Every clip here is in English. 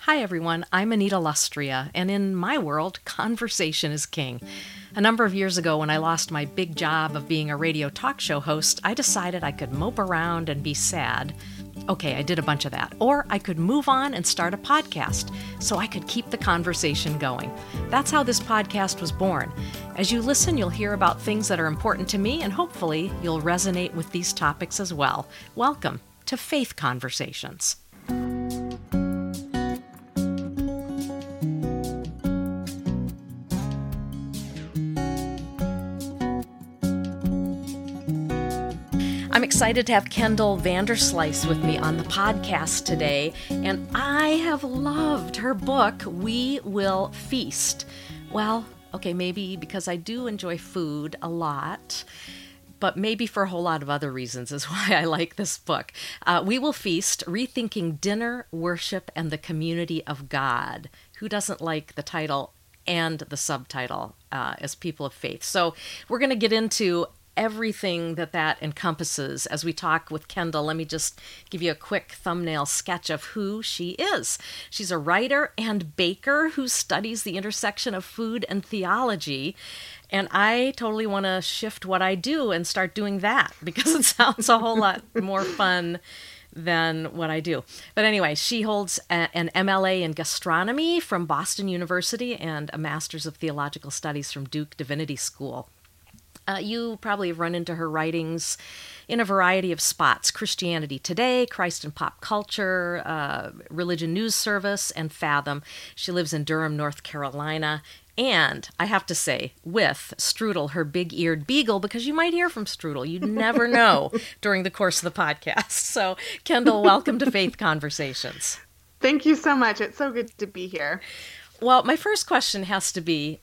Hi, everyone. I'm Anita Lustria, and in my world, conversation is king. A number of years ago, when I lost my big job of being a radio talk show host, I decided I could mope around and be sad. Okay, I did a bunch of that. Or I could move on and start a podcast so I could keep the conversation going. That's how this podcast was born. As you listen, you'll hear about things that are important to me, and hopefully you'll resonate with these topics as well. Welcome to Faith Conversations. I'm excited to have Kendall Vanderslice with me on the podcast today, and I have loved her book, We Will Feast. Well, okay, maybe because I do enjoy food a lot, but maybe for a whole lot of other reasons is why I like this book. We Will Feast, Rethinking Dinner, Worship, and the Community of God. Who doesn't like the title and the subtitle as people of faith? So we're going to get into everything that encompasses as we talk with Kendall. Let me just give you a quick thumbnail sketch of who she is. She's a writer and baker who studies the intersection of food and theology. And I totally want to shift what I do and start doing that because it sounds a whole lot more fun than what I do. But anyway, she holds an MLA in gastronomy from Boston University and a Master's of Theological Studies from Duke Divinity School. You probably have run into her writings in a variety of spots: Christianity Today, Christ and Pop Culture, Religion News Service, and Fathom. She lives in Durham, North Carolina. And I have to say, with Strudel, her big-eared beagle, because you might hear from Strudel. You never know during the course of the podcast. So, Kendall, welcome to Faith Conversations. Thank you so much. It's so good to be here. Well, my first question has to be,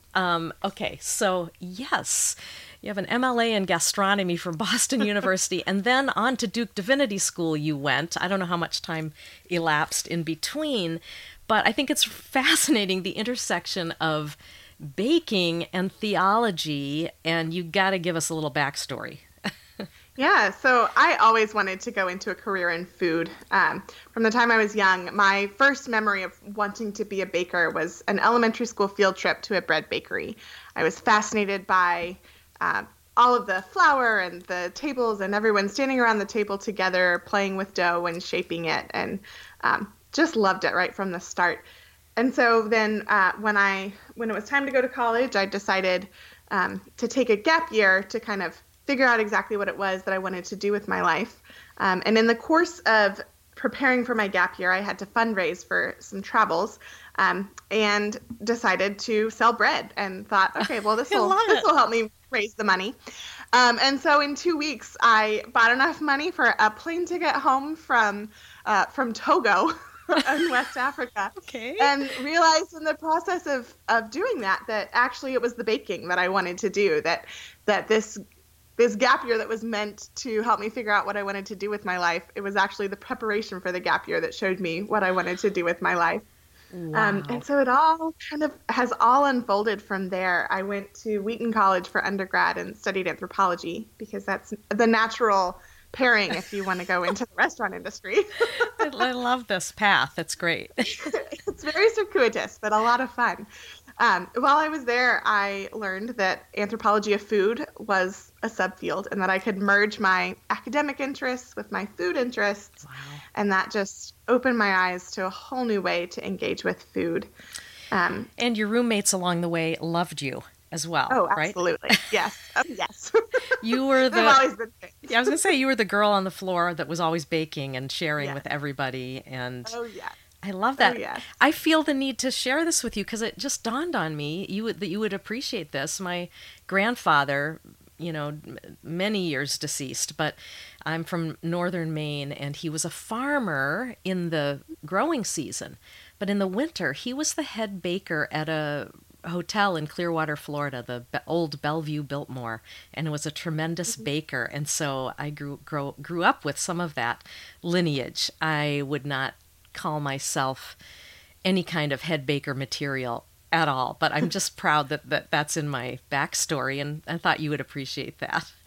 yes, you have an MLA in gastronomy from Boston University, and then on to Duke Divinity School you went. I don't know how much time elapsed in between, but I think it's fascinating, the intersection of baking and theology, and you got to give us a little backstory. Yeah, so I always wanted to go into a career in food. From the time I was young, my first memory of wanting to be a baker was an elementary school field trip to a bread bakery. I was fascinated by all of the flour and the tables and everyone standing around the table together, playing with dough and shaping it, and just loved it right from the start. And so then when it was time to go to college, I decided to take a gap year to kind of figure out exactly what it was that I wanted to do with my life. And in the course of preparing for my gap year, I had to fundraise for some travels and decided to sell bread and thought, okay, well, this will help me raise the money. And so in 2 weeks, I bought enough money for a plane ticket home from Togo in West Africa. Okay. And realized in the process of doing that actually it was the baking that I wanted to do, that this gap year that was meant to help me figure out what I wanted to do with my life, it was actually the preparation for the gap year that showed me what I wanted to do with my life. Wow. And so it all kind of has all unfolded from there. I went to Wheaton College for undergrad and studied anthropology because that's the natural pairing if you want to go into the restaurant industry. I love this path. It's great. It's very circuitous, but a lot of fun. While I was there, I learned that anthropology of food was a subfield and that I could merge my academic interests with my food interests. Wow. And that just opened my eyes to a whole new way to engage with food. And your roommates along the way loved you as well, right? Absolutely. Yes. Oh, yes. You were They've always been things. Yeah, I was going to say you were the girl on the floor that was always baking and sharing with everybody. And oh, yeah. I love that. Oh, yes. I feel the need to share this with you because it just dawned on me that you would appreciate this. My grandfather, many years deceased, but I'm from northern Maine, and he was a farmer in the growing season. But in the winter, he was the head baker at a hotel in Clearwater, Florida, the old Bellevue Biltmore, and was a tremendous baker. And so I grew up with some of that lineage. I would not call myself any kind of head baker material at all, but I'm just proud that that's in my backstory, and I thought you would appreciate that.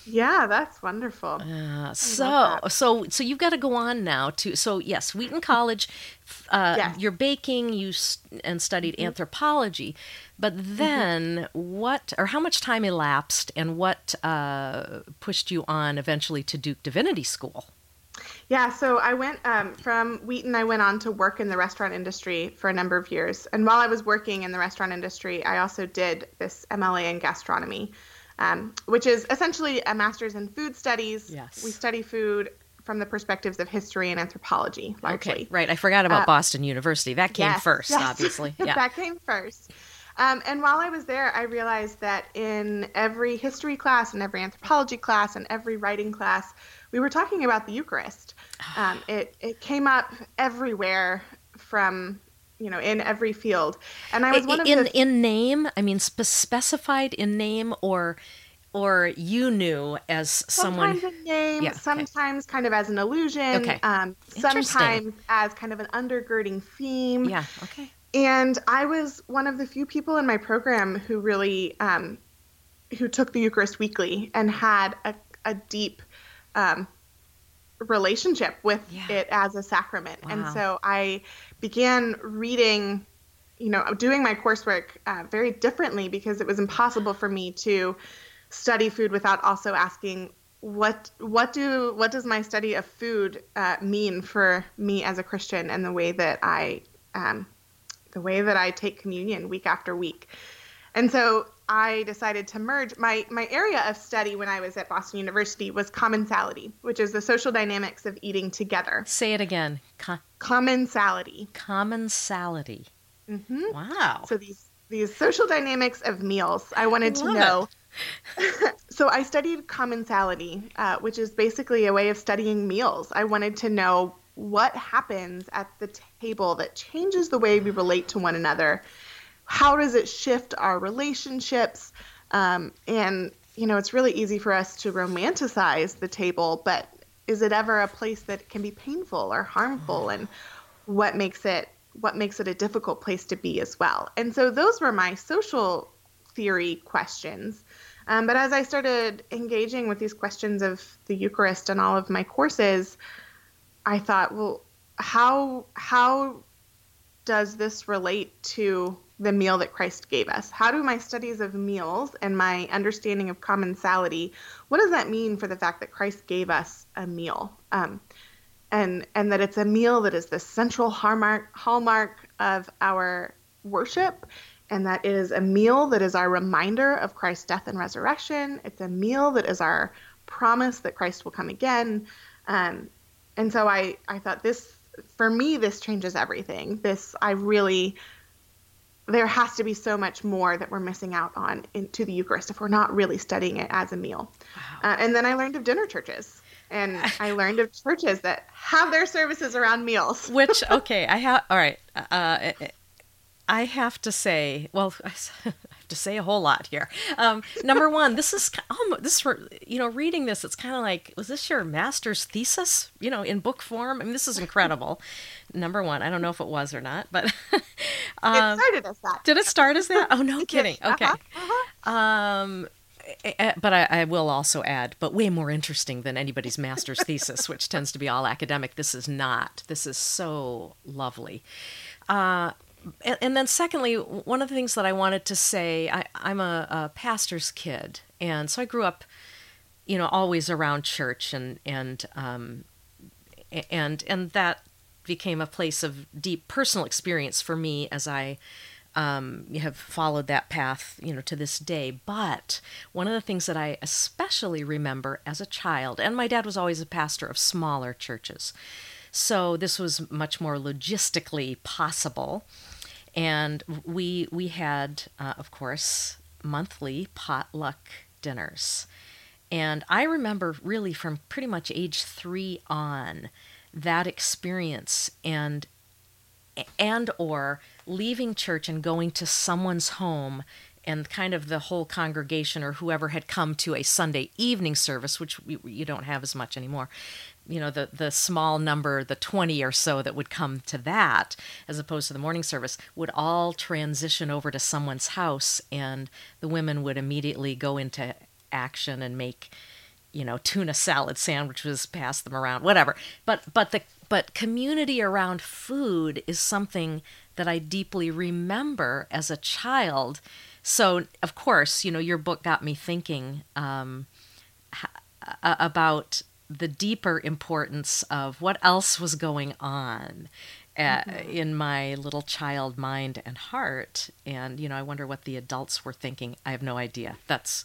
Yeah, that's wonderful. I love So, that. so you've got to go on now to. So, yes, Wheaton College. Yes. You're baking. And studied hmm anthropology, but hmm then what, or how much time elapsed, and what pushed you on eventually to Duke Divinity School? Yeah, so I went from Wheaton, I went on to work in the restaurant industry for a number of years. And while I was working in the restaurant industry, I also did this MLA in gastronomy, which is essentially a master's in food studies. We Yes. study food from the perspectives of history and anthropology, Okay, largely. right. I forgot about Uh, Boston University. That came yes, first, yes, obviously. Yeah. that came first. And while I was there, I realized that in every history class, and every anthropology class, and every writing class, we were talking about the Eucharist. It came up everywhere from in every field, and I was one of the In name, I mean, specified in name, or you knew as someone. sometimes a name, Yeah. Okay. sometimes kind of as an allusion, Okay. Interesting. sometimes as kind of an undergirding theme. Yeah. Okay. And I was one of the few people in my program who really who took the Eucharist weekly and had a deep um, relationship with Yeah. it as a sacrament. And Wow. so I began reading, doing my coursework very differently, because it was impossible for me to study food without also asking what does my study of food mean for me as a Christian, and um, the way that I take communion week after week. And so I decided to merge my area of study when I was at Boston University was commensality, which is the social dynamics of eating together. Say it again. Commensality. Commensality. hmm Wow. So these social dynamics of meals. I I wanted to love it. know. So I studied commensality, which is basically a way of studying meals. I wanted to know what happens at the table that changes the way we relate to one another. How does it shift our relationships? And it's really easy for us to romanticize the table, but is it ever a place that can be painful or harmful? And what makes it a difficult place to be as well? And so those were my social theory questions. But as I started engaging with these questions of the Eucharist and all of my courses, I thought, well, how does this relate to the meal that Christ gave us? How do my studies of meals and my understanding of commensality, what does that mean for the fact that Christ gave us a meal? And that it's a meal that is the central hallmark of our worship, and that it is a meal that is our reminder of Christ's death and resurrection. It's a meal that is our promise that Christ will come again. And so I thought, for me, this changes everything. There has to be so much more that we're missing out on into the Eucharist if we're not really studying it as a meal. Wow. And then I learned of dinner churches. And I learned of churches that have their services around meals. Which, okay, I have, all right. I have to say, well, I have to say a whole lot here. Number one, reading this, it's kind of like, was this your master's thesis, in book form? I mean, this is incredible. Number one, I don't know if it was or not, but It started as that. did it start as that? Oh, no It kidding. did. Okay. But I will also add, but way more interesting than anybody's master's thesis, which tends to be all academic. This is not. This is so lovely. And then secondly, one of the things that I wanted to say, I'm a pastor's kid, and so I grew up, always around church, and that became a place of deep personal experience for me as I have followed that path, to this day. But one of the things that I especially remember as a child, and my dad was always a pastor of smaller churches, so this was much more logistically possible. And we had, of course, monthly potluck dinners. And I remember really from pretty much age 3 on that experience, and or leaving church and going to someone's home, and kind of the whole congregation or whoever had come to a Sunday evening service, which you don't have as much anymore. The small number, the 20 or so that would come to that, as opposed to the morning service, would all transition over to someone's house, and the women would immediately go into action and make tuna salad sandwiches, pass them around, whatever. But community around food is something that I deeply remember as a child. So, of course, your book got me thinking about the deeper importance of what else was going on in my little child mind and heart. And, I wonder what the adults were thinking. I have no idea. That's,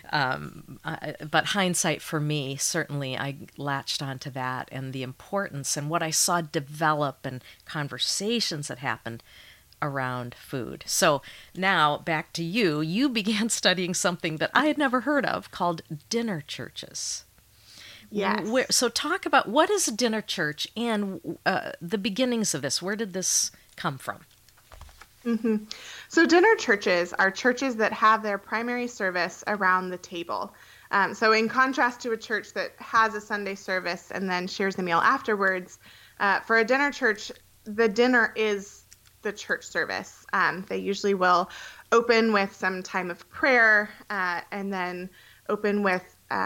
but hindsight for me, certainly I latched onto that and the importance and what I saw develop and conversations that happened around food. So now back to you. You began studying something that I had never heard of called dinner churches. Yes. So talk about what is a dinner church and the beginnings of this. Where did this come from? Mm-hmm. So dinner churches are churches that have their primary service around the table. So in contrast to a church that has a Sunday service and then shares the meal afterwards, for a dinner church, the dinner is the church service. They usually will open with some time of prayer and then open with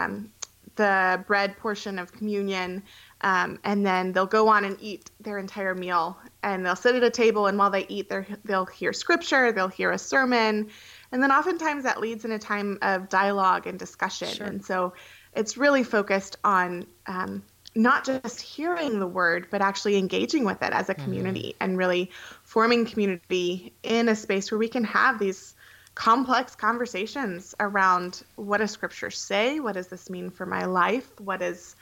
the bread portion of communion, and then they'll go on and eat their entire meal, and they'll sit at a table, and while they eat, they'll hear scripture, they'll hear a sermon, and then oftentimes that leads in a time of dialogue and discussion. Sure. And so it's really focused on not just hearing the word, but actually engaging with it as a community and really forming community in a space where we can have these complex conversations around what does scripture say? What does this mean for my life? What is,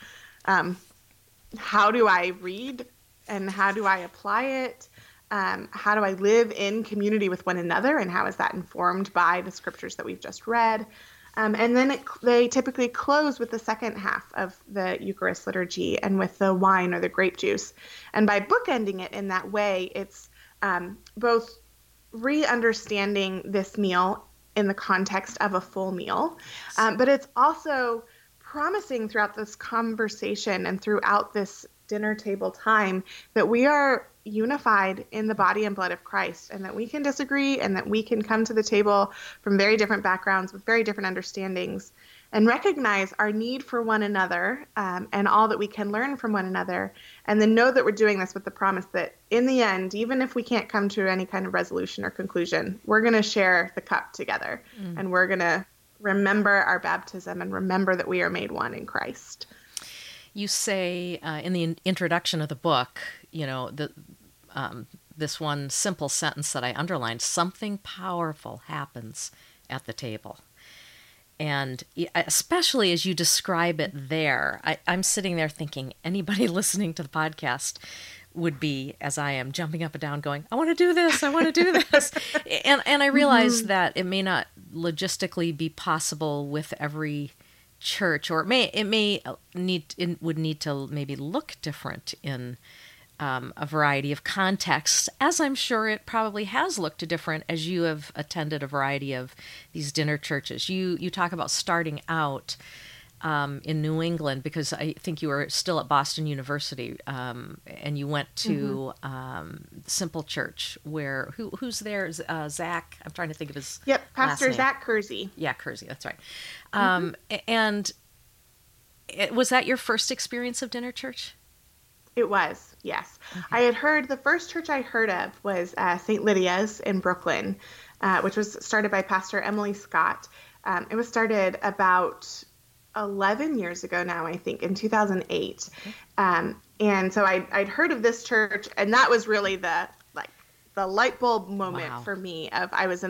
how do I read and how do I apply it? How do I live in community with one another? And how is that informed by the scriptures that we've just read? And then they typically close with the second half of the Eucharist liturgy and with the wine or the grape juice. And by bookending it in that way, it's both re-understanding this meal in the context of a full meal, but it's also promising throughout this conversation and throughout this dinner table time that we are unified in the body and blood of Christ, and that we can disagree and that we can come to the table from very different backgrounds with very different understandings and recognize our need for one another and all that we can learn from one another, and then know that we're doing this with the promise that in the end, even if we can't come to any kind of resolution or conclusion, we're going to share the cup together and we're going to remember our baptism and remember that we are made one in Christ. You say in the introduction of the book, this one simple sentence that I underlined, something powerful happens at the table. And especially as you describe it there, I'm sitting there thinking anybody listening to the podcast would be, as I am, jumping up and down going, I want to do this, I want to do this. and I realize that it may not logistically be possible with every church, or it would need to maybe look different in a variety of contexts, as I'm sure it probably has looked different as you have attended a variety of these dinner churches. You talk about starting out in New England, because I think you were still at Boston University, and you went to Simple Church, where who's there? Zach. I'm trying to think of his Pastor last name. Zach Kersey. Yeah, Kersey. That's right. And was that your first experience of dinner church? It was, yes. Okay. I had heard, the first church I heard of was St. Lydia's in Brooklyn, which was started by Pastor Emily Scott. It was started about 11 years ago now, I think, in 2008. Okay. And so I'd heard of this church, and that was really the light bulb moment for me. I was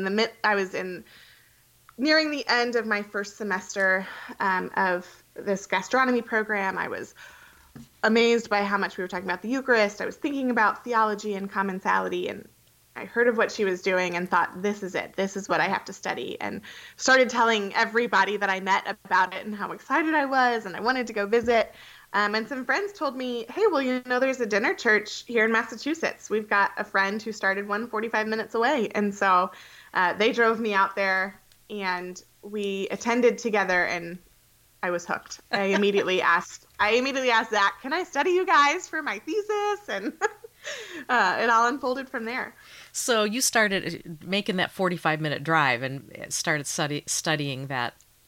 nearing the end of my first semester of this gastronomy program. I was amazed by how much we were talking about the Eucharist. I was thinking about theology and commensality, and I heard of what she was doing and thought, this is it. This is what I have to study, and started telling everybody that I met about it and how excited I was, and I wanted to go visit. And some friends told me, hey, well, there's a dinner church here in Massachusetts. We've got a friend who started one 45 minutes away. And so they drove me out there, and we attended together, and I was hooked. I immediately asked Zach, can I study you guys for my thesis? And it all unfolded from there. So you started making that 45-minute drive and started studying that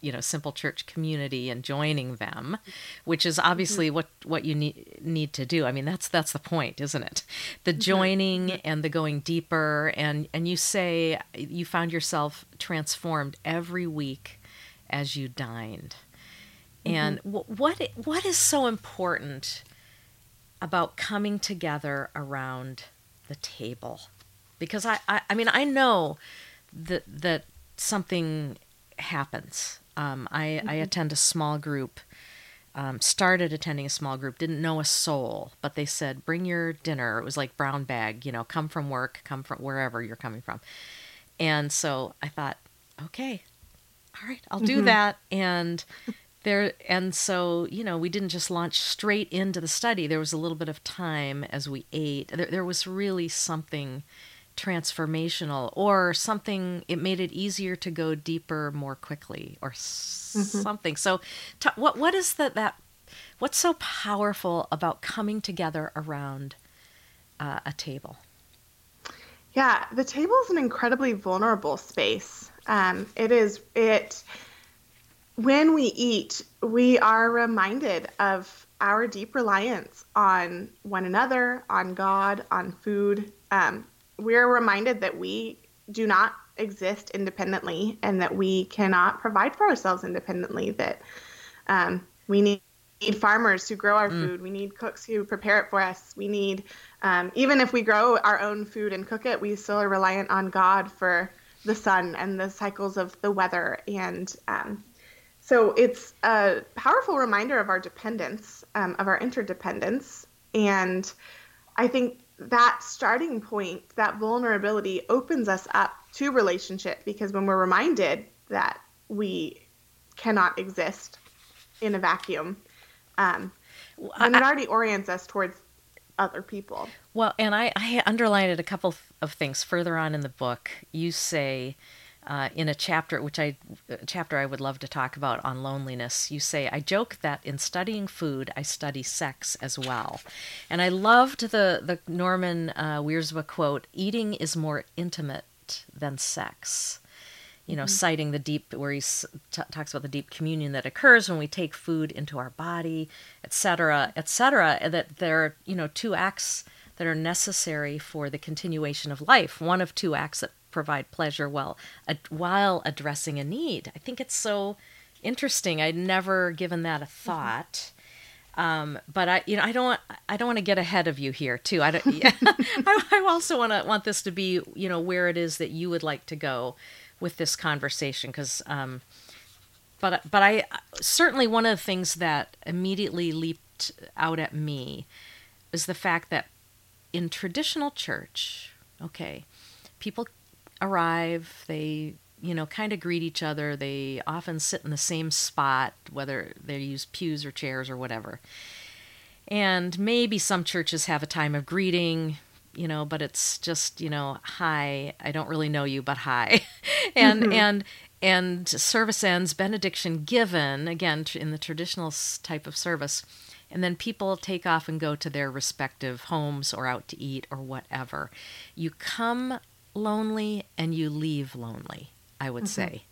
Simple Church community and joining them, which is obviously what you need to do. I mean, that's the point, isn't it? The joining and the going deeper, and you say you found yourself transformed every week as you dined. And what is so important about coming together around the table? Because I mean, I know that something happens. I attend a small group, started attending a small group, didn't know a soul, but they said, bring your dinner. It was like brown bag, come from work, come from wherever you're coming from. And so I thought, okay, all right, I'll do that. And so, we didn't just launch straight into the study. There was a little bit of time as we ate. There was really something transformational, or something, it made it easier to go deeper more quickly, or something. So what is what's so powerful about coming together around a table? Yeah, the table is an incredibly vulnerable space. When we eat, we are reminded of our deep reliance on one another, on God, on food. We're reminded that we do not exist independently, and that we cannot provide for ourselves independently, that we need farmers who grow our food. We need cooks who prepare it for us. We need, even if we grow our own food and cook it, we still are reliant on God for the sun and the cycles of the weather. And so it's a powerful reminder of our dependence, of our interdependence. And I think that starting point, that vulnerability, opens us up to relationship, because when we're reminded that we cannot exist in a vacuum, and it already orients us towards other people. Well, and I underlined a couple of things further on in the book. You say, in a chapter I would love to talk about on loneliness, you say, I joke that in studying food, I study sex as well. And I loved the Norman Wiersbe quote, eating is more intimate than sex. Citing the deep, where he talks about the deep communion that occurs when we take food into our body, et cetera, that there are, 2 acts that are necessary for the continuation of life. One of 2 acts that provide pleasure while addressing a need. I think it's so interesting. I'd never given that a thought. But I don't want to get ahead of you here too. I also want this to be, where it is that you would like to go with this conversation, because but I certainly, one of the things that immediately leaped out at me is the fact that in traditional church, people arrive, they kind of greet each other, they often sit in the same spot, whether they use pews or chairs or whatever, and maybe some churches have a time of greeting, but it's just, hi, I don't really know you, but hi. and service ends, benediction given, again, in the traditional type of service. And then people take off and go to their respective homes or out to eat or whatever. You come lonely and you leave lonely, I would say.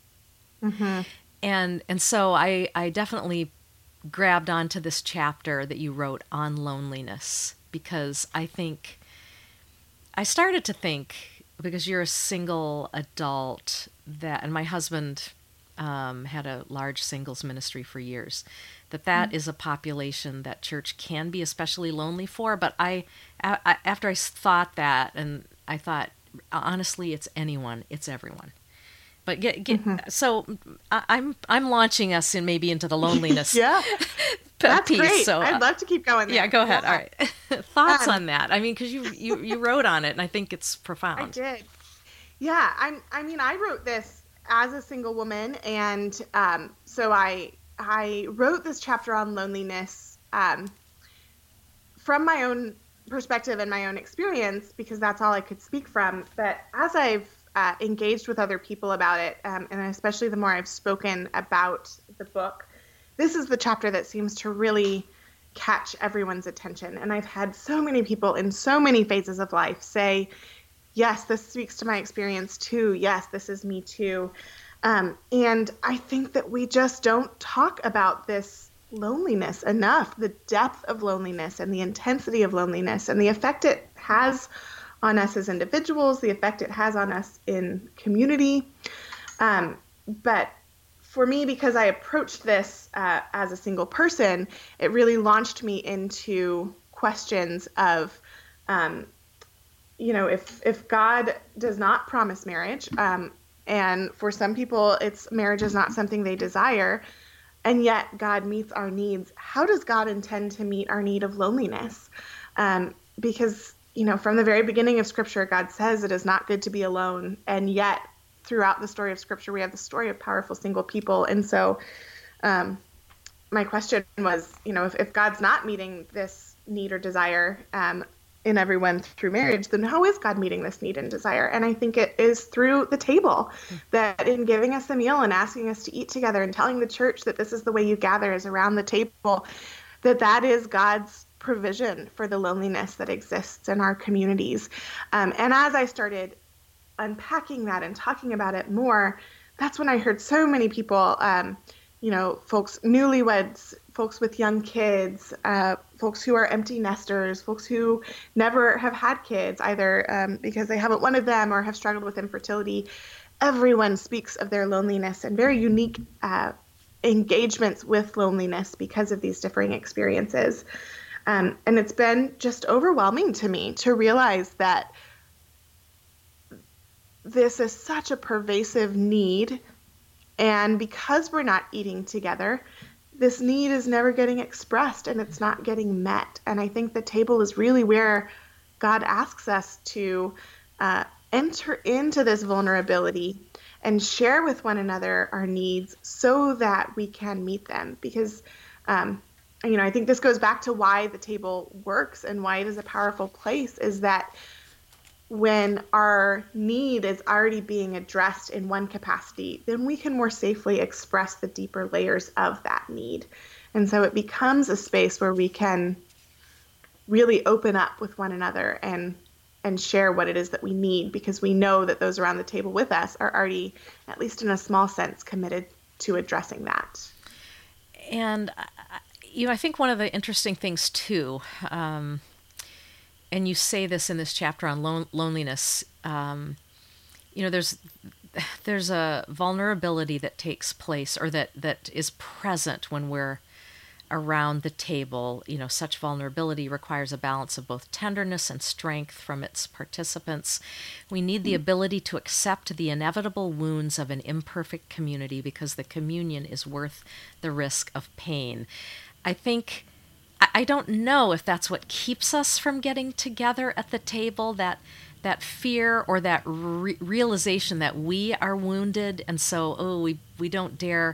And so I definitely grabbed onto this chapter that you wrote on loneliness, because I started to think, because you're a single adult, and my husband had a large singles ministry for years, that is a population that church can be especially lonely for. But after I thought that, and I thought, honestly, it's everyone. But so I'm launching us into the loneliness. Yeah, that's piece. Great. So I'd love to keep going there. Yeah, go ahead. All right, thoughts on that? I mean, because you wrote on it, and I think it's profound. I did. Yeah, I wrote this as a single woman, and so I wrote this chapter on loneliness from my own perspective and my own experience, because that's all I could speak from. But as I've engaged with other people about it, and especially the more I've spoken about the book, this is the chapter that seems to really catch everyone's attention. And I've had so many people in so many phases of life say, yes, this speaks to my experience too. Yes, this is me too. And I think that we just don't talk about this loneliness enough, the depth of loneliness and the intensity of loneliness and the effect it has on us as individuals, the effect it has on us in community. But for me, because I approached this as a single person, it really launched me into questions of, if God does not promise marriage, and for some people, marriage is not something they desire, and yet God meets our needs. How does God intend to meet our need of loneliness? Because, from the very beginning of Scripture, God says it is not good to be alone, and yet throughout the story of Scripture, we have the story of powerful single people. And so my question was, if God's not meeting this need or desire in everyone through marriage, then how is God meeting this need and desire? And I think it is through the table, that in giving us a meal and asking us to eat together and telling the church that this is the way you gather is around the table, that is God's provision for the loneliness that exists in our communities. And as I started unpacking that and talking about it more, that's when I heard so many people, folks, newlyweds, folks with young kids, folks who are empty nesters, folks who never have had kids, either because they haven't wanted them or have struggled with infertility. Everyone speaks of their loneliness and very unique engagements with loneliness because of these differing experiences. And it's been just overwhelming to me to realize that this is such a pervasive need. And because we're not eating together, this need is never getting expressed and it's not getting met. And I think the table is really where God asks us to enter into this vulnerability and share with one another our needs so that we can meet them. Because, I think this goes back to why the table works and why it is a powerful place, is that when our need is already being addressed in one capacity, then we can more safely express the deeper layers of that need. And so it becomes a space where we can really open up with one another and share what it is that we need, because we know that those around the table with us are already, at least in a small sense, committed to addressing that. And, I think one of the interesting things too, and you say this in this chapter on loneliness, there's a vulnerability that takes place, or that is present when we're around the table. Such vulnerability requires a balance of both tenderness and strength from its participants. We need the ability to accept the inevitable wounds of an imperfect community, because the communion is worth the risk of pain. I don't know if that's what keeps us from getting together at the table, that fear or that realization that we are wounded, and so we don't dare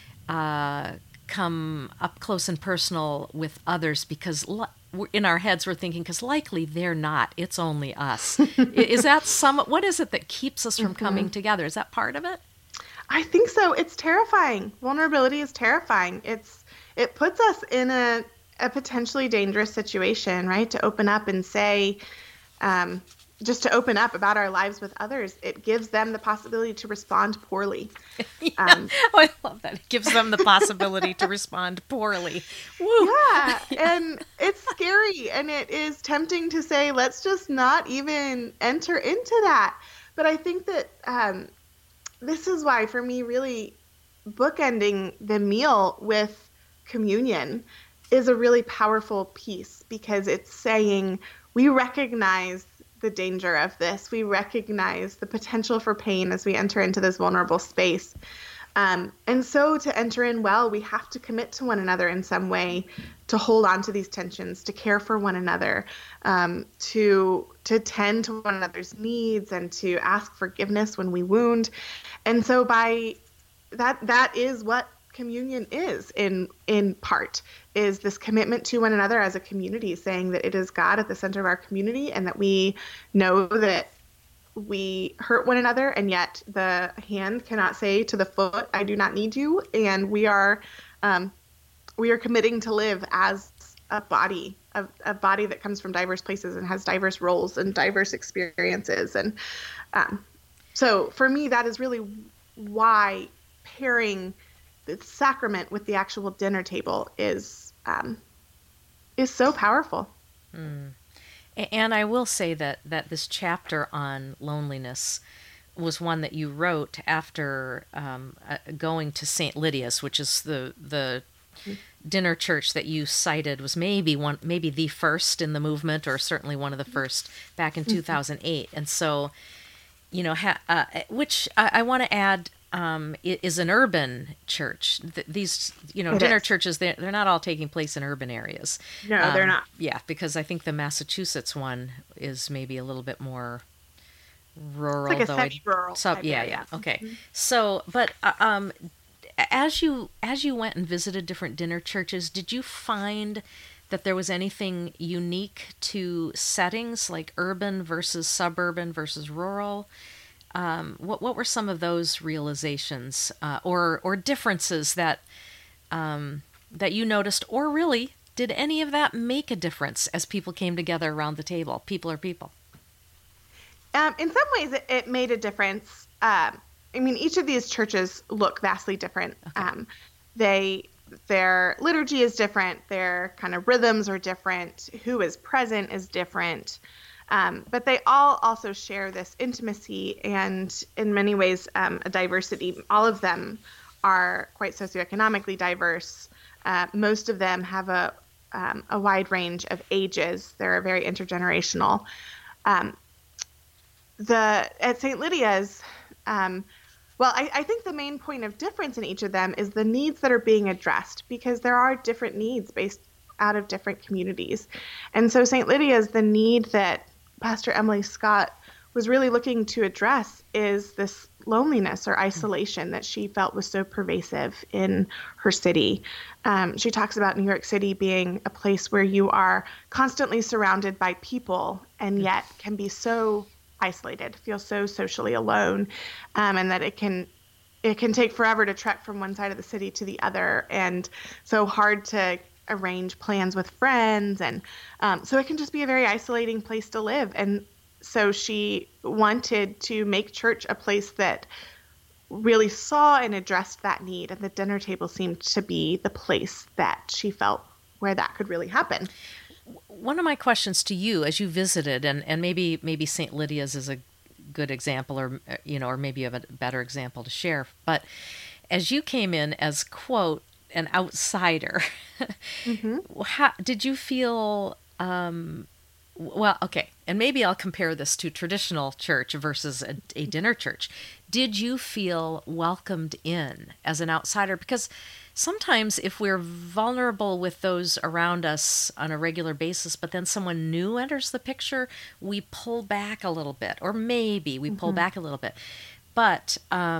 come up close and personal with others, because in our heads we're thinking, because likely they're not, it's only us. Is that what is it that keeps us from coming together? Is that part of it? I think so. It's terrifying. Vulnerability is terrifying. It puts us in a potentially dangerous situation, right? To open up and say, just to open up about our lives with others, it gives them the possibility to respond poorly. I love that. It gives them the possibility to respond poorly. Woo. Yeah, and it's scary, and it is tempting to say, let's just not even enter into that. But I think that this is why, for me, really bookending the meal with communion is a really powerful piece, because it's saying we recognize the danger of this. We recognize the potential for pain as we enter into this vulnerable space. And so to enter in well, we have to commit to one another in some way, to hold on to these tensions, to care for one another, to tend to one another's needs, and to ask forgiveness when we wound. And so by that is what communion is in part, is this commitment to one another as a community, saying that it is God at the center of our community, and that we know that we hurt one another, and yet the hand cannot say to the foot, I do not need you. And we are committing to live as a body that comes from diverse places and has diverse roles and diverse experiences. And so for me, that is really why pairing the sacrament with the actual dinner table is so powerful. And I will say that this chapter on loneliness was one that you wrote after going to St. Lydia's, which is the dinner church that you cited was maybe the first in the movement, or certainly one of the first back in 2008. And so, which I want to add, is an urban church. These, dinner churches, they're not all taking place in urban areas. No, they're not. Yeah, because I think the Massachusetts one is maybe a little bit more rural. It's like a semi-rural. Yeah. Okay. So, but as you went and visited different dinner churches, did you find that there was anything unique to settings like urban versus suburban versus rural? What were some of those realizations or differences that you noticed, or really did any of that make a difference as people came together around the table? People are people. In some ways, it made a difference. Each of these churches look vastly different. Okay. Their liturgy is different. Their kind of rhythms are different. Who is present is different. But they all also share this intimacy and, in many ways, a diversity. All of them are quite socioeconomically diverse. Most of them have a wide range of ages. They're very intergenerational. At St. Lydia's, I think the main point of difference in each of them is the needs that are being addressed, because there are different needs based out of different communities. And so St. Lydia's, the need that Pastor Emily Scott was really looking to address is this loneliness or isolation that she felt was so pervasive in her city. She talks about New York City being a place where you are constantly surrounded by people and yet can be so isolated, feel so socially alone, and that it can take forever to trek from one side of the city to the other, and so hard to arrange plans with friends, and so it can just be a very isolating place to live. And so she wanted to make church a place that really saw and addressed that need, and the dinner table seemed to be the place that she felt where that could really happen. One of my questions to you as you visited, and maybe St. Lydia's is a good example, or maybe you have a better example to share, but as you came in as, quote, an outsider, how did you feel? Well, okay, and maybe I'll compare this to traditional church versus a dinner church. Did you feel welcomed in as an outsider? Because sometimes if we're vulnerable with those around us on a regular basis, but then someone new enters the picture, we pull back a little bit, or maybe we pull back a little bit. But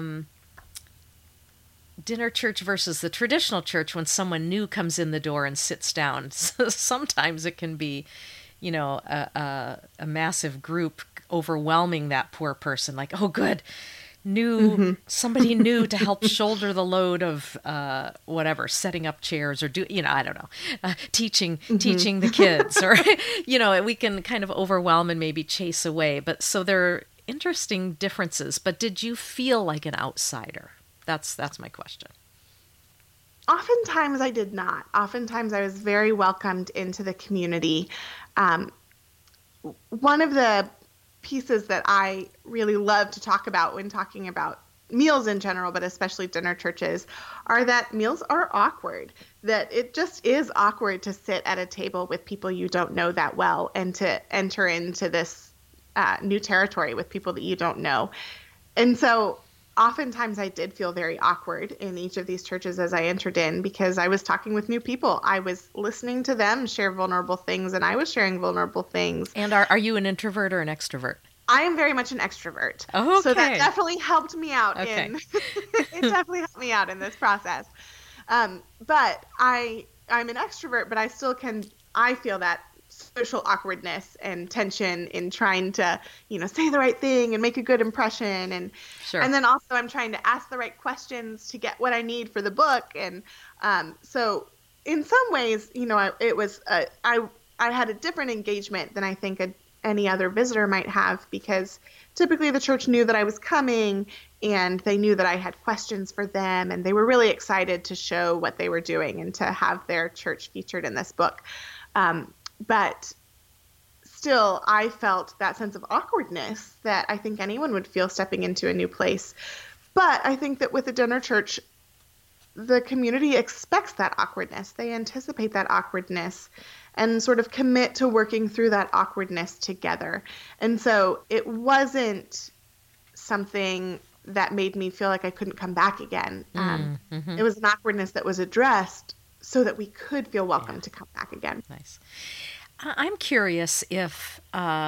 dinner church versus the traditional church, when someone new comes in the door and sits down, sometimes it can be, a massive group overwhelming that poor person. Like, oh, good, somebody new to help shoulder the load of whatever, setting up chairs or I don't know, teaching the kids, or we can kind of overwhelm and maybe chase away. But so there are interesting differences. But did you feel like an outsider? That's my question. Oftentimes I did not. Oftentimes I was very welcomed into the community. One of the pieces that I really love to talk about when talking about meals in general, but especially dinner churches, are that meals are awkward, that it just is awkward to sit at a table with people you don't know that well and to enter into this new territory with people that you don't know. And so oftentimes I did feel very awkward in each of these churches as I entered in, because I was talking with new people. I was listening to them share vulnerable things, and I was sharing vulnerable things. And are you an introvert or an extrovert? I am very much an extrovert. Oh, okay. So that definitely helped me out. Okay. It definitely helped me out in this process. But I'm an extrovert, but I feel that social awkwardness and tension in trying to, say the right thing and make a good impression. And sure. And then also I'm trying to ask the right questions to get what I need for the book. And so in some ways, it was I had a different engagement than I think any other visitor might have, because typically the church knew that I was coming and they knew that I had questions for them, and they were really excited to show what they were doing and to have their church featured in this book. But still, I felt that sense of awkwardness that I think anyone would feel stepping into a new place. But I think that with a dinner church, the community expects that awkwardness. They anticipate that awkwardness and sort of commit to working through that awkwardness together. And so it wasn't something that made me feel like I couldn't come back again. It was an awkwardness that was addressed so that we could feel welcome to come back again. Nice. I'm curious if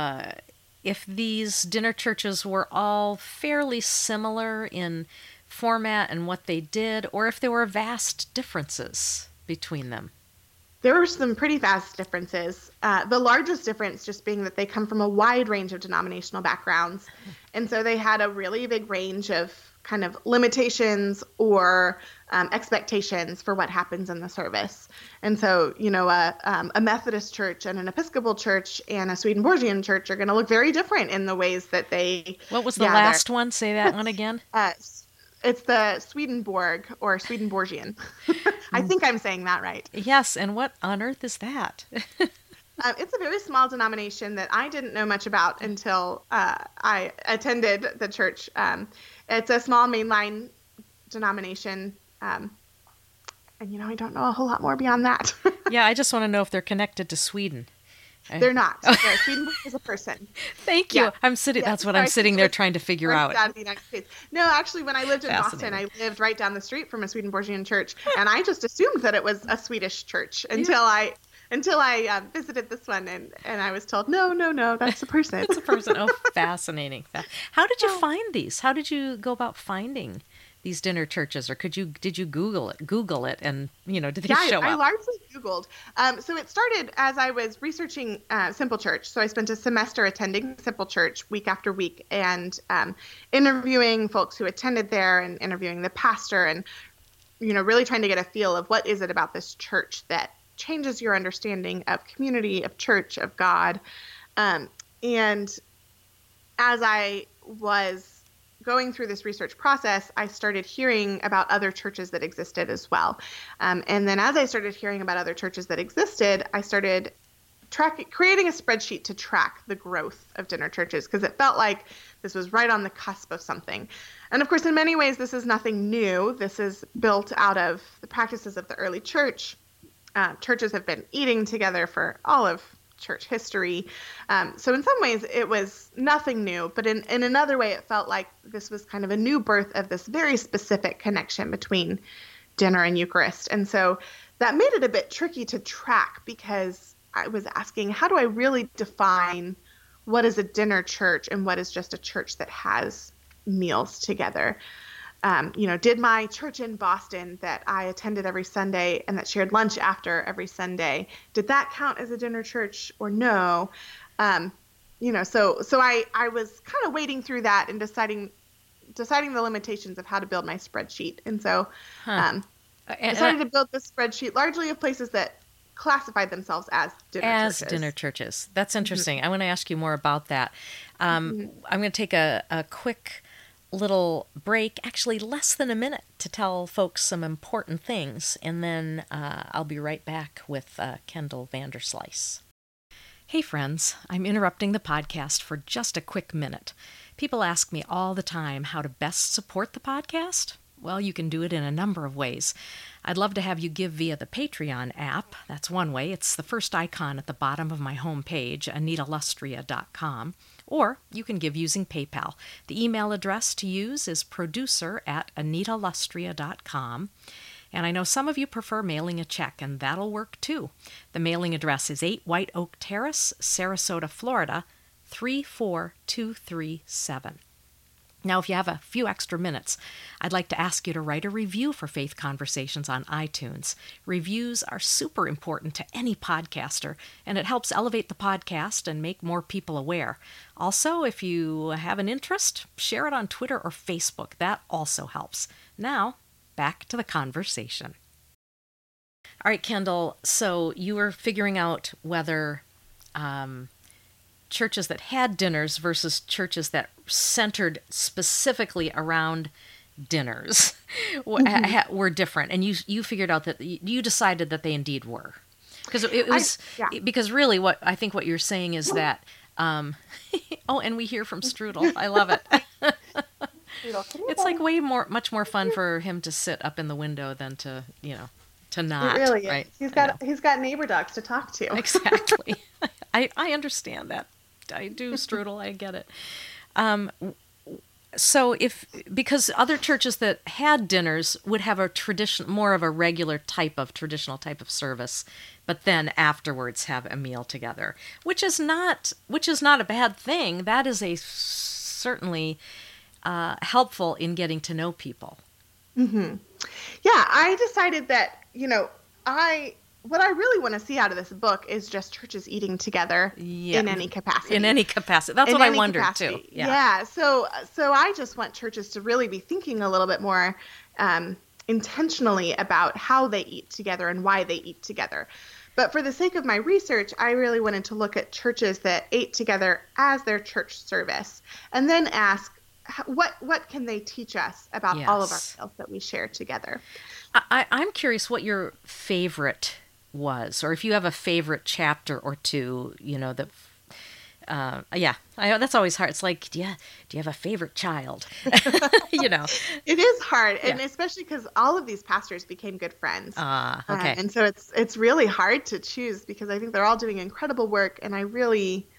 these dinner churches were all fairly similar in format and what they did, or if there were vast differences between them. There were some pretty vast differences. The largest difference just being that they come from a wide range of denominational backgrounds. And so they had a really big range of kind of limitations or expectations for what happens in the service. And so, a Methodist church and an Episcopal church and a Swedenborgian church are going to look very different in the ways that they What was the last one? Say that one again. It's the Swedenborg or Swedenborgian. I think I'm saying that right. Yes, and what on earth is that? It's a very small denomination that I didn't know much about until I attended the church. It's a small mainline denomination, and I don't know a whole lot more beyond that. Yeah, I just want to know if they're connected to Sweden. They're not. Swedenborg is a person. Thank you. Yeah. That's what I'm sitting there trying to figure out. Out of the United States. No, actually, when I lived in Boston, I lived right down the street from a Swedenborgian church, and I just assumed that it was a Swedish church until I visited this one, and I was told, no, that's a person. It's a person. Oh, fascinating. How did you find these? How did you go about finding these dinner churches, or did you Google it, and did they show up? I largely Googled. So it started as I was researching Simple Church. So I spent a semester attending Simple Church week after week, and interviewing folks who attended there, and interviewing the pastor, and really trying to get a feel of what is it about this church that changes your understanding of community, of church, of God. And as I was going through this research process, I started hearing about other churches that existed as well. And then as I started hearing about other churches that existed, I started creating a spreadsheet to track the growth of dinner churches, because it felt like this was right on the cusp of something. And of course, in many ways, this is nothing new. This is built out of the practices of the early church. Churches have been eating together for all of church history. So in some ways, it was nothing new. But in another way, it felt like this was kind of a new birth of this very specific connection between dinner and Eucharist. And so that made it a bit tricky to track, because I was asking, how do I really define what is a dinner church and what is just a church that has meals together? Did my church in Boston that I attended every Sunday and that shared lunch after every Sunday, did that count as a dinner church or no? So I was kind of wading through that and deciding the limitations of how to build my spreadsheet. And so decided to build this spreadsheet largely of places that classified themselves as dinner churches. That's interesting. I want to ask you more about that. I'm going to take a quick little break, actually less than a minute, to tell folks some important things, and then I'll be right back with Kendall Vanderslice. Hey friends, I'm interrupting the podcast for just a quick minute. People ask me all the time how to best support the podcast. Well, you can do it in a number of ways. I'd love to have you give via the Patreon app. That's one way. It's the first icon at the bottom of my homepage, AnitaLustrea.com. Or you can give using PayPal. The email address to use is producer@AnitaLustrea.com. And I know some of you prefer mailing a check, and that'll work too. The mailing address is 8 White Oak Terrace, Sarasota, Florida, 34237. Now, if you have a few extra minutes, I'd like to ask you to write a review for Faith Conversations on iTunes. Reviews are super important to any podcaster, and it helps elevate the podcast and make more people aware. Also, if you have an interest, share it on Twitter or Facebook. That also helps. Now, back to the conversation. All right, Kendall, so you were figuring out whether churches that had dinners versus churches that centered specifically around dinners were different, and you figured out that you decided that they indeed were, because it was because really what I think what you're saying is that oh, and we hear from Strudel. I love it. It's like much more fun for him to sit up in the window than to not. It really is. Right? He's got neighbor dogs to talk to. Exactly. I understand that. I do, Strudel. I get it. So because other churches that had dinners would have a more of a regular traditional type of service, but then afterwards have a meal together, which is not a bad thing. That is certainly helpful in getting to know people. Mm-hmm. Yeah, I decided that what I really want to see out of this book is just churches eating together in any capacity. In any capacity. That's what I wondered too. Yeah. So I just want churches to really be thinking a little bit more intentionally about how they eat together and why they eat together. But for the sake of my research, I really wanted to look at churches that ate together as their church service, and then ask, what can they teach us about all of our meals that we share together? I'm curious what your favorite was, or if you have a favorite chapter or two, that. That's always hard. It's like, do you have a favorite child? It is hard, and especially because all of these pastors became good friends. Okay. And so it's really hard to choose, because I think they're all doing incredible work, and I really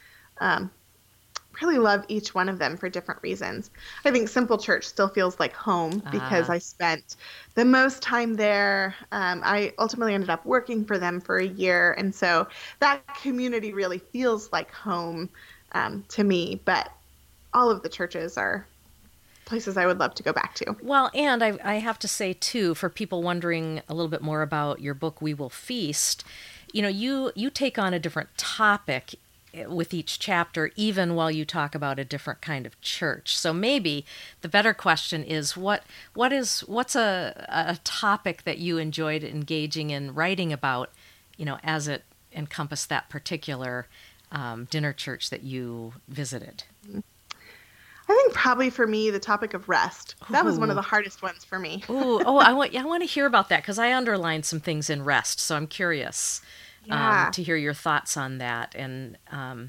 love each one of them for different reasons. I think Simple Church still feels like home because I spent the most time there. I ultimately ended up working for them for a year, and so that community really feels like home to me. But all of the churches are places I would love to go back to. Well, and I have to say, too, for people wondering a little bit more about your book, We Will Feast, you take on a different topic with each chapter, even while you talk about a different kind of church. So maybe the better question is, what's a topic that you enjoyed engaging in writing about, as it encompassed that particular dinner church that you visited? I think probably for me, the topic of rest. That was one of the hardest ones for me. I want to hear about that, because I underlined some things in rest, so I'm curious. To hear your thoughts on that. And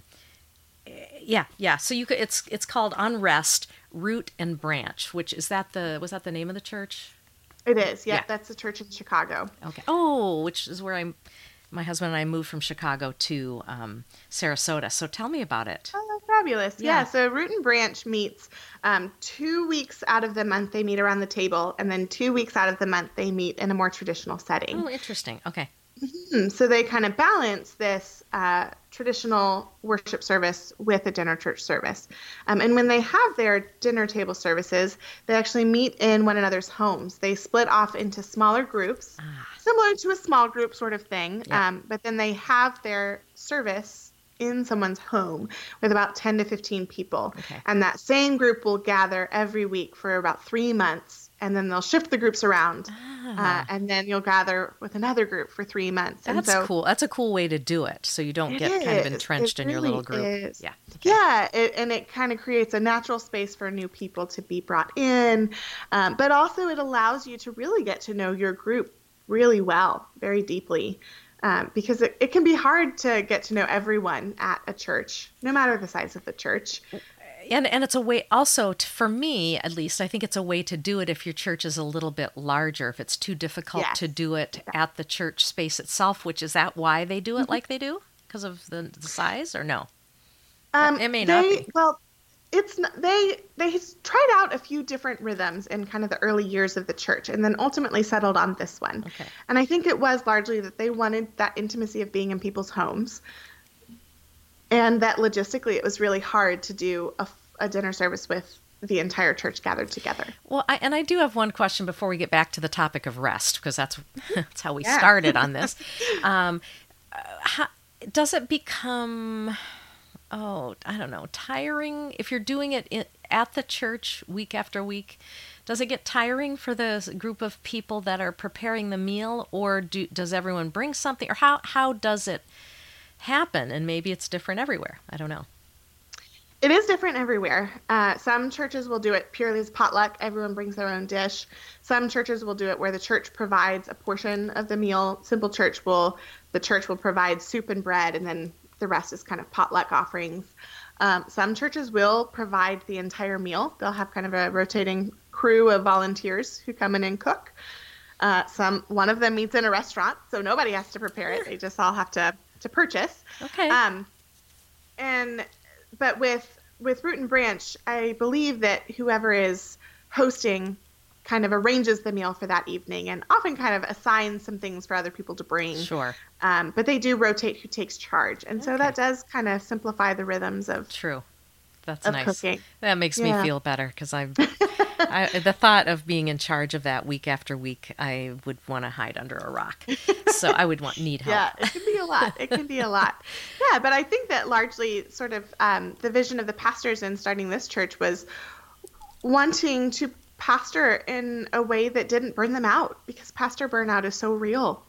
so it's called On Rest, Root and Branch, which was that the name of the church? It is. Yeah. That's the church in Chicago. Okay. Which is where my husband and I moved from Chicago to Sarasota. So tell me about it. Oh, fabulous. Yeah. So Root and Branch meets 2 weeks out of the month. They meet around the table, and then 2 weeks out of the month they meet in a more traditional setting. Oh, interesting. Okay. So they kind of balance this traditional worship service with a dinner church service. And when they have their dinner table services, they actually meet in one another's homes. They split off into smaller groups, similar to a small group sort of thing. But then they have their service in someone's home with about 10 to 15 people. Okay. And that same group will gather every week for about 3 months. And then they'll shift the groups around, and then you'll gather with another group for 3 months. That's cool. That's a cool way to do it, so you don't get kind of entrenched in your little group. Is. Yeah. Okay. Yeah, and it kind of creates a natural space for new people to be brought in, but also it allows you to really get to know your group really well, very deeply, because it can be hard to get to know everyone at a church, no matter the size of the church. And it's a way also, for me at least, I think it's a way to do it if your church is a little bit larger, if it's too difficult to do it at the church space itself, which is that why they do it like they do? Because of the size, or no? It may not be. Well, they tried out a few different rhythms in kind of the early years of the church, and then ultimately settled on this one. Okay. And I think it was largely that they wanted that intimacy of being in people's homes, and that logistically it was really hard to do a dinner service with the entire church gathered together. Well, I do have one question before we get back to the topic of rest, because that's how we started on this. Does it become, I don't know, tiring if you're doing it at the church week after week? Does it get tiring for the group of people that are preparing the meal, or does everyone bring something, or how does it happen? And maybe it's different everywhere. I don't know. It is different everywhere. Some churches will do it purely as potluck. Everyone brings their own dish. Some churches will do it where the church provides a portion of the meal. The church will provide soup and bread, and then the rest is kind of potluck offerings. Some churches will provide the entire meal. They'll have kind of a rotating crew of volunteers who come in and cook. One of them meets in a restaurant, so nobody has to prepare it. They just all have to purchase. Okay. But with Root and Branch, I believe that whoever is hosting kind of arranges the meal for that evening and often kind of assigns some things for other people to bring. Sure. But they do rotate who takes charge. And so that does kind of simplify the rhythms of True. That's of nice. cooking. That makes me feel better because the thought of being in charge of that week after week, I would want to hide under a rock. So I would need help. Yeah, it can be a lot. It can be a lot. Yeah, but I think that largely sort of the vision of the pastors in starting this church was wanting to pastor in a way that didn't burn them out, because pastor burnout is so real.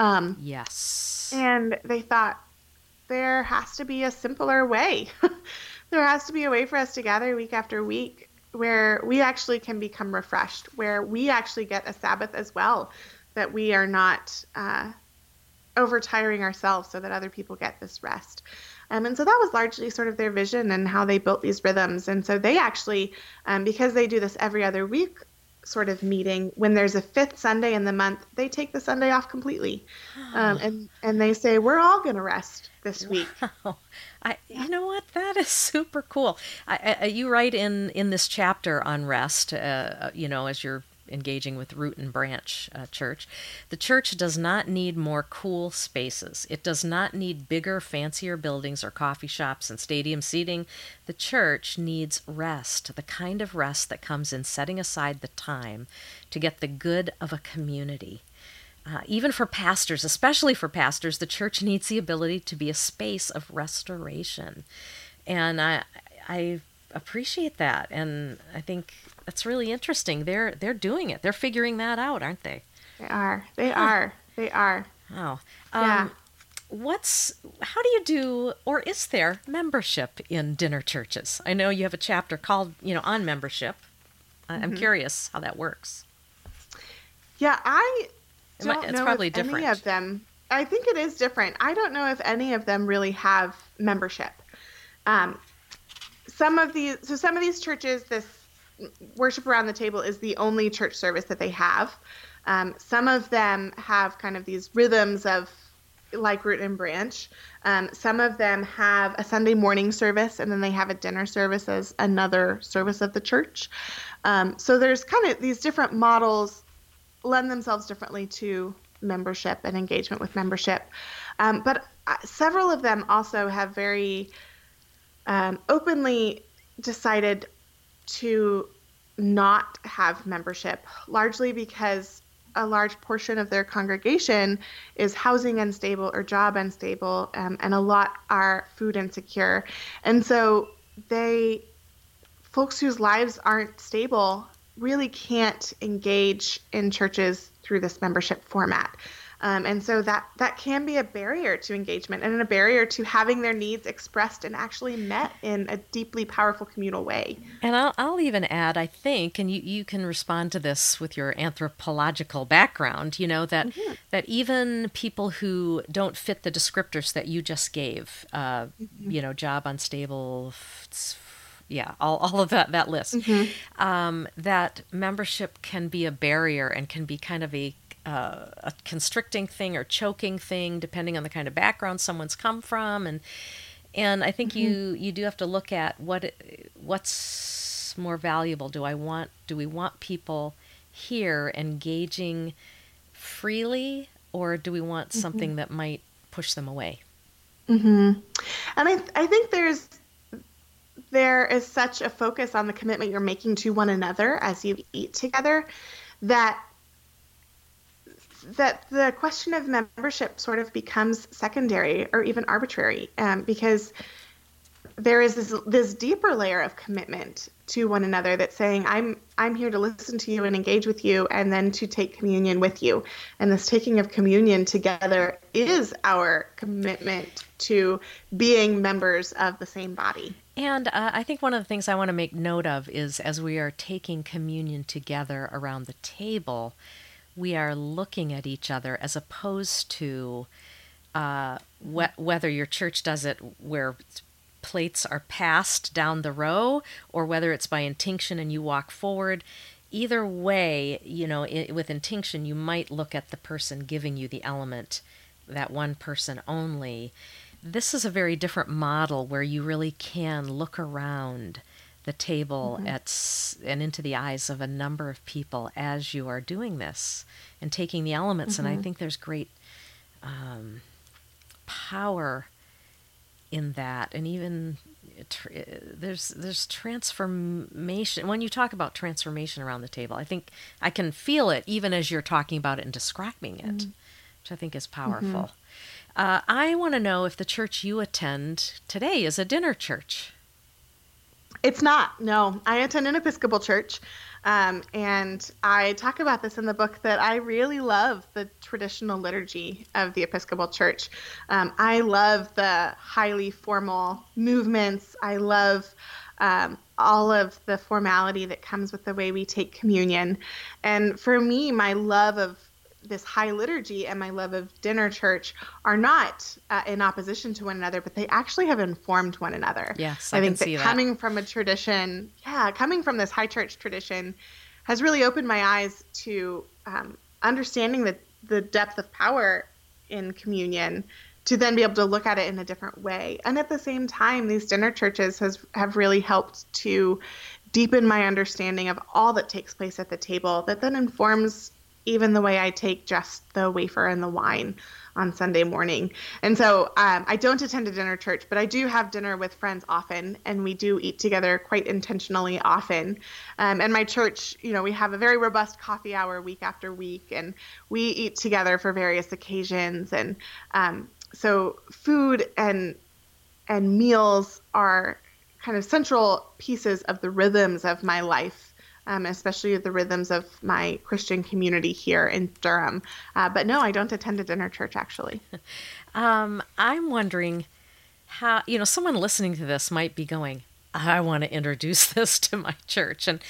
Yes. And they thought there has to be a simpler way. There has to be a way for us to gather week after week where we actually can become refreshed, where we actually get a Sabbath as well, that we are not overtiring ourselves so that other people get this rest. And so that was largely sort of their vision and how they built these rhythms. And so they actually, because they do this every other week sort of meeting, when there's a fifth Sunday in the month, they take the Sunday off completely. And they say, we're all going to rest this week. Wow. You know what? That is super cool. You write in this chapter on rest, as you're engaging with Root and Branch Church, the church does not need more cool spaces. It does not need bigger, fancier buildings or coffee shops and stadium seating. The church needs rest, the kind of rest that comes in setting aside the time to get the good of a community. Even for pastors, especially for pastors, the church needs the ability to be a space of restoration. And I appreciate that. And I think that's really interesting. They're doing it. They're figuring that out, aren't they? They are. They are. Wow. Yeah. How do you do, or is there membership in dinner churches? I know you have a chapter called, on membership. I'm curious how that works. Yeah, I don't know probably if different. any of them. I think it is different. I don't know if any of them really have membership. Some of these churches, this worship around the table is the only church service that they have. Some of them have kind of these rhythms of like Root and Branch. Some of them have a Sunday morning service, and then they have a dinner service as another service of the church. So there's kind of these different models lend themselves differently to membership and engagement with membership. But several of them also have very openly decided to not have membership, largely because a large portion of their congregation is housing unstable or job unstable, and a lot are food insecure. And so folks whose lives aren't stable really can't engage in churches through this membership format. And so that can be a barrier to engagement and a barrier to having their needs expressed and actually met in a deeply powerful communal way. And I'll even add, I think, and you can respond to this with your anthropological background, that even people who don't fit the descriptors that you just gave, job unstable, all of that list, that membership can be a barrier and can be kind of a constricting thing or choking thing, depending on the kind of background someone's come from, and I think you do have to look at what's more valuable. Do we want people here engaging freely, or do we want something that might push them away? And I think there is such a focus on the commitment you're making to one another as you eat together that the question of membership sort of becomes secondary or even arbitrary, because there is this deeper layer of commitment to one another, that's saying, I'm here to listen to you and engage with you, and then to take communion with you. And this taking of communion together is our commitment to being members of the same body. And I think one of the things I want to make note of is, as we are taking communion together around the table, we are looking at each other, as opposed to whether your church does it where plates are passed down the row, or whether it's by intinction and you walk forward. Either way, with intinction, you might look at the person giving you the element, that one person only. This is a very different model where you really can look around the table and into the eyes of a number of people as you are doing this and taking the elements. And I think there's great power in that, and even there's transformation. When you talk about transformation around the table, I think I can feel it even as you're talking about it and describing it, which I think is powerful. I want to know if the church you attend today is a dinner church. It's not. No, I attend an Episcopal church. And I talk about this in the book, that I really love the traditional liturgy of the Episcopal Church. I love the highly formal movements. I love all of the formality that comes with the way we take communion. And for me, my love of this high liturgy and my love of dinner church are not in opposition to one another, but they actually have informed one another. Yes, I think can see that coming from a tradition, coming from this high church tradition, has really opened my eyes to understanding the depth of power in communion, to then be able to look at it in a different way. And at the same time, these dinner churches have really helped to deepen my understanding of all that takes place at the table, that then informs even the way I take just the wafer and the wine on Sunday morning. And so I don't attend a dinner church, but I do have dinner with friends often, and we do eat together quite intentionally often. And my church, we have a very robust coffee hour week after week, and we eat together for various occasions. And so food and meals are kind of central pieces of the rhythms of my life, especially the rhythms of my Christian community here in Durham. But no, I don't attend a dinner church, actually. I'm wondering how, someone listening to this might be going, I want to introduce this to my church. And,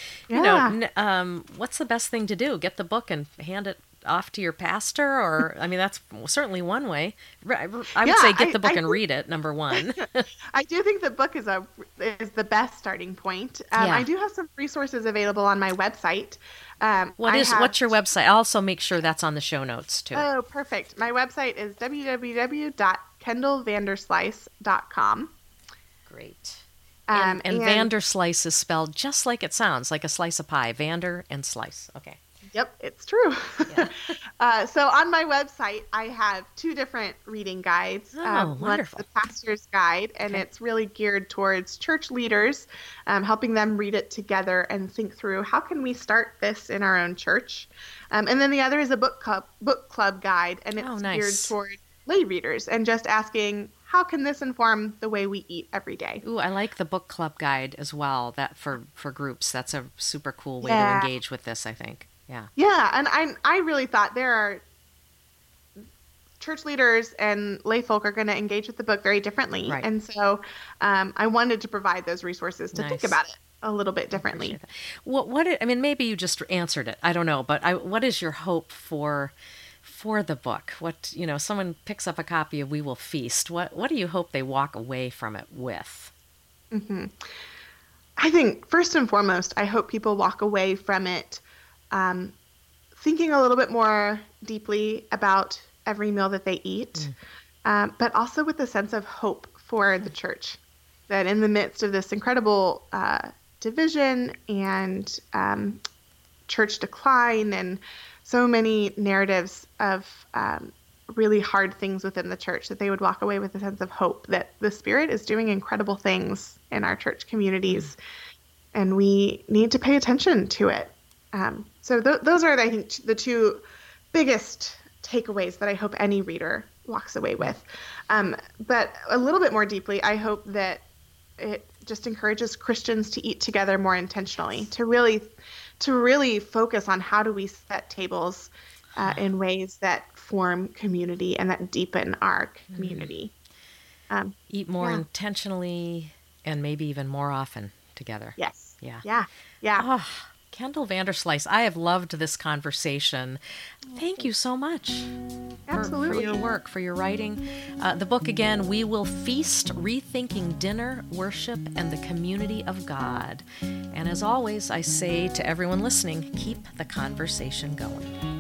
what's the best thing to do? Get the book and hand it off to your pastor? Or, that's certainly one way. I would say get the book and read it, number one. I do think the book is the best starting point. I do have some resources available on my website. What's your website? I'll also make sure that's on the show notes too. Oh, perfect. My website is www.kendallvanderslice.com. Great. And Vanderslice is spelled just like it sounds, like a slice of pie. Vander and slice. Okay. Yep, it's true. Yeah. So on my website, I have two different reading guides. Wonderful. One's the pastor's guide, and it's really geared towards church leaders, helping them read it together and think through, how can we start this in our own church? And then the other is a book club guide, and it's geared toward lay readers, and just asking, how can this inform the way we eat every day? Ooh, I like the book club guide as well. That for groups, that's a super cool way to engage with this, I think. Yeah, and I really thought there are church leaders and lay folk are going to engage with the book very differently. Right. And so I wanted to provide those resources to think about it a little bit differently. Maybe you just answered it. I don't know, but what is your hope for the book? What, someone picks up a copy of We Will Feast. What do you hope they walk away from it with? Mm-hmm. I think first and foremost, I hope people walk away from it thinking a little bit more deeply about every meal that they eat, but also with a sense of hope for the church, that in the midst of this incredible division and church decline and so many narratives of really hard things within the church, that they would walk away with a sense of hope that the Spirit is doing incredible things in our church communities, and we need to pay attention to it. So those are, I think, the two biggest takeaways that I hope any reader walks away with. But a little bit more deeply, I hope that it just encourages Christians to eat together more intentionally, to really focus on how do we set tables in ways that form community and that deepen our community. Eat more intentionally and maybe even more often together. Yes. Yeah. Yeah. Yeah. Oh, Kendall Vanderslice, I have loved this conversation. Thank you so much Absolutely. for your work, for your writing. The book again, We Will Feast, Rethinking Dinner, Worship, and the Community of God. And as always, I say to everyone listening, keep the conversation going.